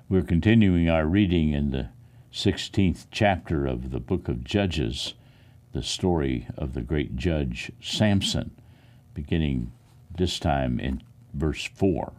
We're continuing our reading in the 16th chapter of the book of Judges, the story of the great judge Samson, beginning this time in verse 4.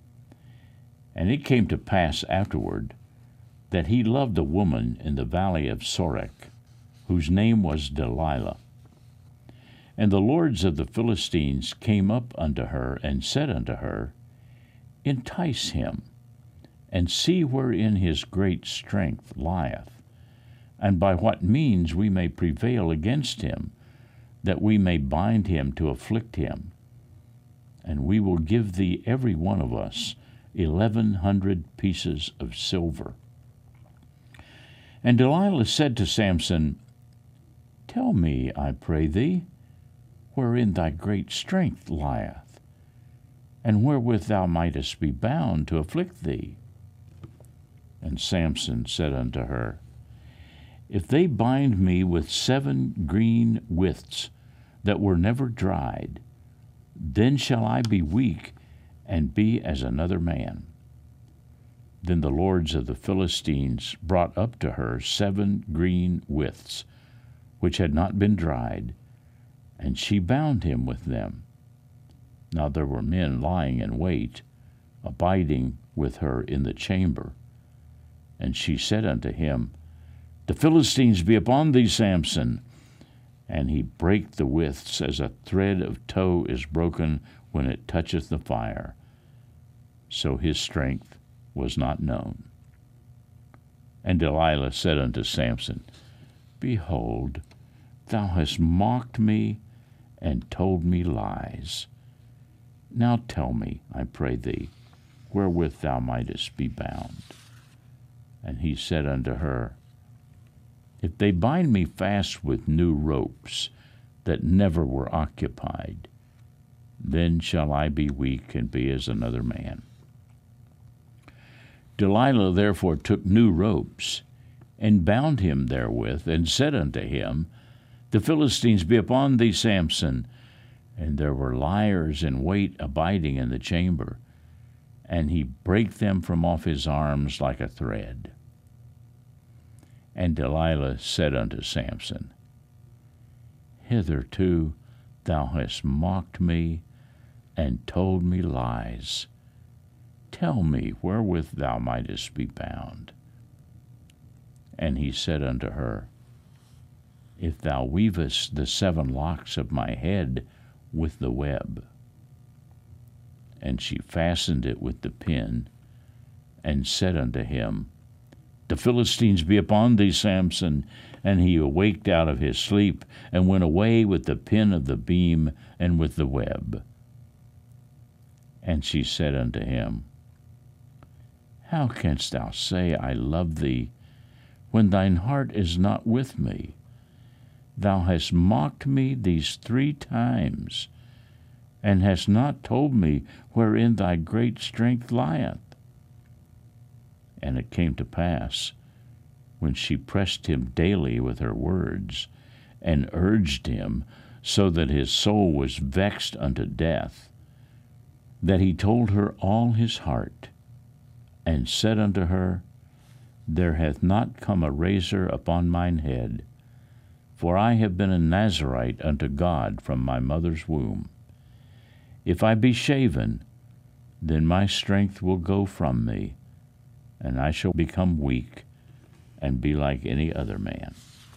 And it came to pass afterward that he loved a woman in the valley of Sorek, whose name was Delilah. And the lords of the Philistines came up unto her and said unto her, Entice him, and see wherein his great strength lieth, and by what means we may prevail against him, that we may bind him to afflict him. And we will give thee every one of us 1,100 pieces of silver. And Delilah said to Samson, Tell me, I pray thee, wherein thy great strength lieth, and wherewith thou mightest be bound to afflict thee. And Samson said unto her, If they bind me with 7 green withs that were never dried, then shall I be weak and be as another man. Then the lords of the Philistines brought up to her 7 green withs, which had not been dried, and she bound him with them. Now there were men lying in wait, abiding with her in the chamber. And she said unto him, The Philistines be upon thee, Samson. And he brake the withs as a thread of tow is broken when it toucheth the fire. So his strength was not known. And Delilah said unto Samson, Behold, thou hast mocked me and told me lies. Now tell me, I pray thee, wherewith thou mightest be bound. And he said unto her, If they bind me fast with new ropes that never were occupied, then shall I be weak and be as another man. Delilah therefore took new ropes, and bound him therewith, and said unto him, The Philistines be upon thee, Samson. And there were liers in wait abiding in the chamber, and he brake them from off his arms like a thread. And Delilah said unto Samson, Hitherto thou hast mocked me and told me lies. Tell me wherewith thou mightest be bound. And he said unto her, If thou weavest the 7 locks of my head with the web. And she fastened it with the pin, and said unto him, The Philistines be upon thee, Samson. And he awaked out of his sleep, and went away with the pin of the beam and with the web. And she said unto him, How canst thou say, I love thee, when thine heart is not with me? Thou hast mocked me these 3 times, and hast not told me wherein thy great strength lieth. And it came to pass, when she pressed him daily with her words, and urged him so that his soul was vexed unto death, that he told her all his heart, and said unto her, There hath not come a razor upon mine head, for I have been a Nazarite unto God from my mother's womb. If I be shaven, then my strength will go from me, and I shall become weak, and be like any other man.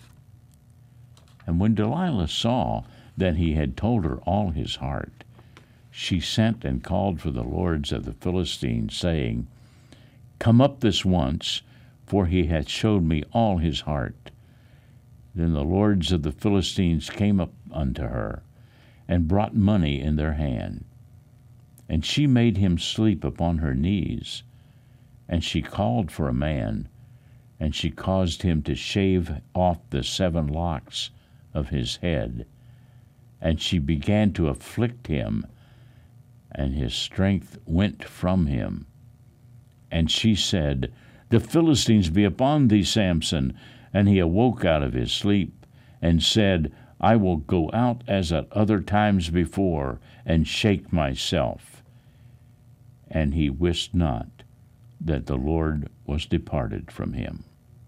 And when Delilah saw that he had told her all his heart, she sent and called for the lords of the Philistines, saying, Come up this once, for he hath showed me all his heart. Then the lords of the Philistines came up unto her, and brought money in their hand. And she made him sleep upon her knees. And she called for a man, and she caused him to shave off the 7 locks of his head. And she began to afflict him, and his strength went from him. And she said, The Philistines be upon thee, Samson. And he awoke out of his sleep, and said, I will go out as at other times before, and shake myself. And he wist not that the Lord was departed from him.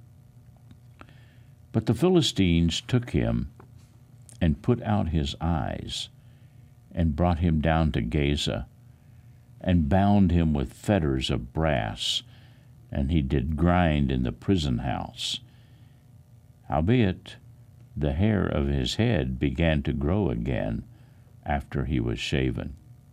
But the Philistines took him and put out his eyes, and brought him down to Gaza, and bound him with fetters of brass, and he did grind in the prison house. Howbeit, the hair of his head began to grow again after he was shaven.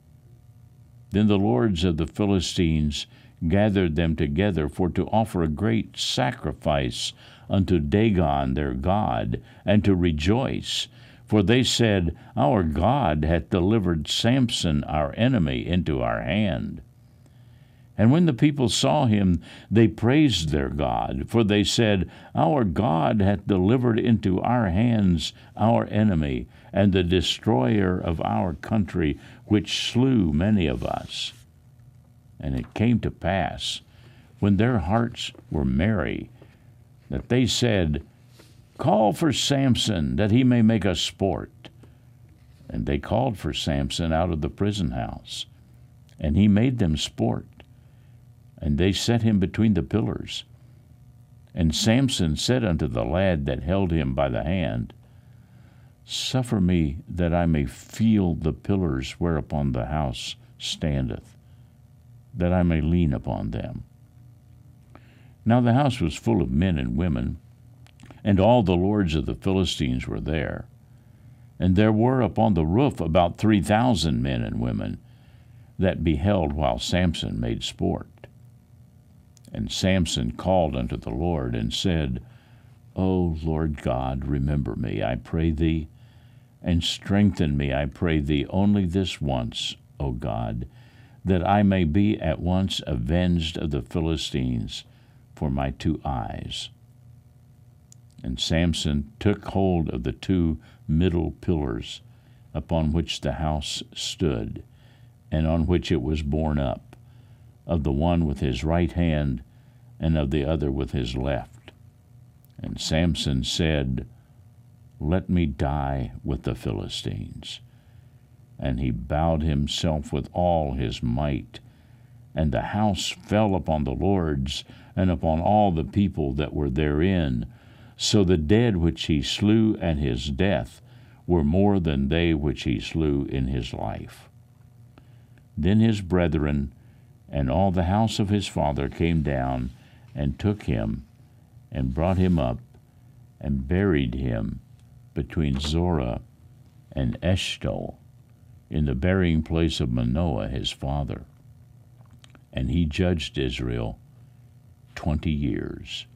Then the lords of the Philistines gathered them together for to offer a great sacrifice unto Dagon their god, and to rejoice. For they said, Our God hath delivered Samson our enemy into our hand. And when the people saw him, they praised their God, for they said, Our God hath delivered into our hands our enemy, and the destroyer of our country, which slew many of us. And it came to pass, when their hearts were merry, that they said, Call for Samson, that he may make us sport. And they called for Samson out of the prison house, and he made them sport. And they set him between the pillars. And Samson said unto the lad that held him by the hand, Suffer me that I may feel the pillars whereupon the house standeth, that I may lean upon them. Now the house was full of men and women, and all the lords of the Philistines were there. And there were upon the roof about 3,000 men and women that beheld while Samson made sport. And Samson called unto the Lord, and said, O Lord God, remember me, I pray thee, and strengthen me, I pray thee, only this once, O God, that I may be at once avenged of the Philistines for my 2 eyes. And Samson took hold of the 2 middle pillars upon which the house stood, and on which it was borne up, of the one with his right hand, and of the other with his left. And Samson said, Let me die with the Philistines. And he bowed himself with all his might, and the house fell upon the lords, and upon all the people that were therein. So the dead which he slew at his death were more than they which he slew in his life. Then his brethren and all the house of his father came down, and took him, and brought him up, and buried him between Zorah and Eshtaol, in the burying place of Manoah his father. And he judged Israel 20 years.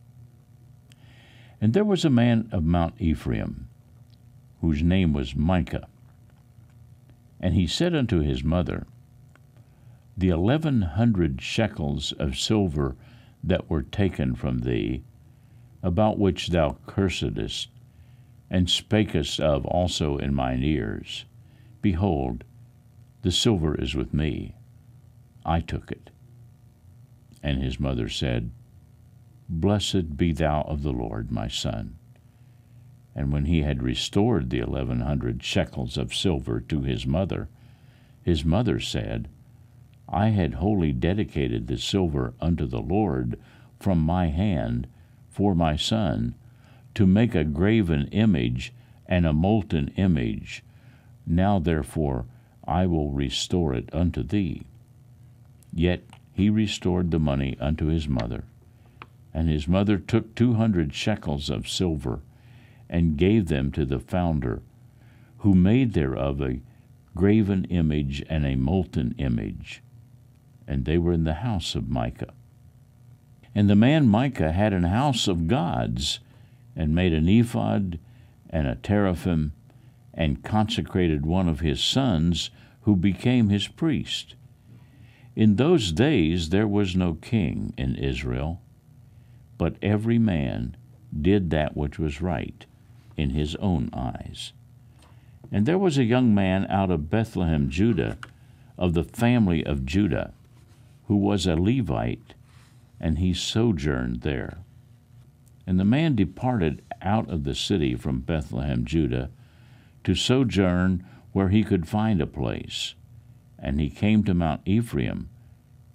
And there was a man of Mount Ephraim, whose name was Micah. And he said unto his mother, The 1,100 shekels of silver that were taken from thee, about which thou cursedst, and spakest of also in mine ears, behold, the silver is with me. I took it. And his mother said, Blessed be thou of the Lord, my son. And when he had restored the 1,100 shekels of silver to his mother said, I had wholly dedicated the silver unto the Lord from my hand for my son, to make a graven image and a molten image. Now therefore I will restore it unto thee. Yet he restored the money unto his mother. And his mother took 200 shekels of silver, and gave them to the founder, who made thereof a graven image and a molten image. And they were in the house of Micah. And the man Micah had an house of gods, and made an ephod and a teraphim, and consecrated one of his sons, who became his priest. In those days there was no king in Israel, but every man did that which was right in his own eyes. And there was a young man out of Bethlehem, Judah, of the family of Judah, who was a Levite, and he sojourned there. And the man departed out of the city from Bethlehem, Judah, to sojourn where he could find a place. And he came to Mount Ephraim,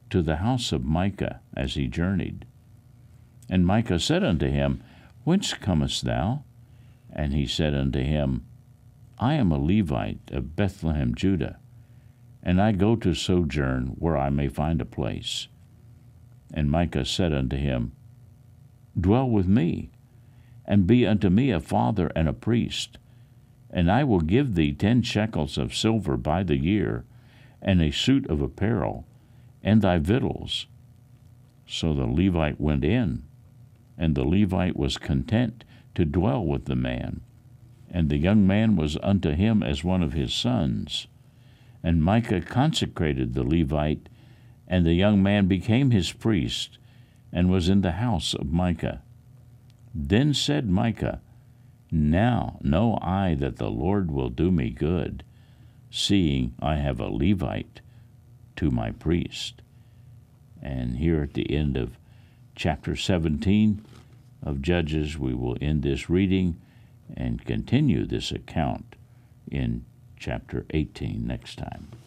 to the house of Micah as he journeyed. And Micah said unto him, Whence comest thou? And he said unto him, I am a Levite of Bethlehem, Judah, and I go to sojourn where I may find a place. And Micah said unto him, Dwell with me, and be unto me a father and a priest, and I will give thee 10 shekels of silver by the year, and a suit of apparel, and thy victuals. So the Levite went in, and the Levite was content to dwell with the man, and the young man was unto him as one of his sons. And Micah consecrated the Levite, and the young man became his priest, and was in the house of Micah. Then said Micah, Now know I that the Lord will do me good, seeing I have a Levite to my priest. And here at the end of chapter 17 of Judges, we will end this reading and continue this account in chapter 18 next time.